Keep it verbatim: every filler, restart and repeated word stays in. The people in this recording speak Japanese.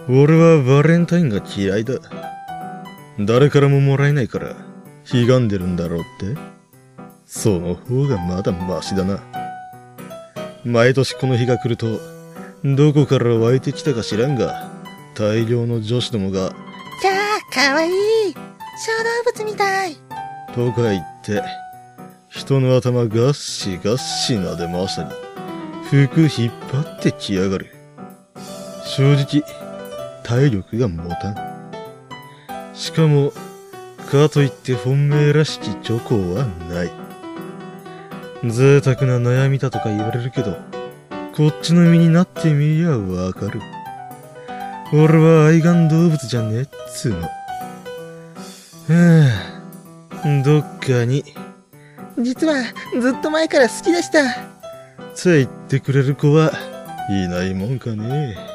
俺はバレンタインが嫌いだ。誰からももらえないから、ひがんでるんだろうって。その方がまだマシだな。毎年この日が来ると、どこから湧いてきたか知らんが、大量の女子どもが、 キャー、かわいい、小動物みたいとか言って、人の頭ガッシガッシ撫で回したり、服引っ張ってきやがる。正直、体力が持たん。しかも、かといって本命らしきチョコはない。贅沢な悩みだとか言われるけど、こっちの身になってみりゃわかる。俺は愛玩動物じゃねえっつーの。はぁ、どっかに。 実はずっと前から好きでした。 って言ってくれる子はいないもんかね。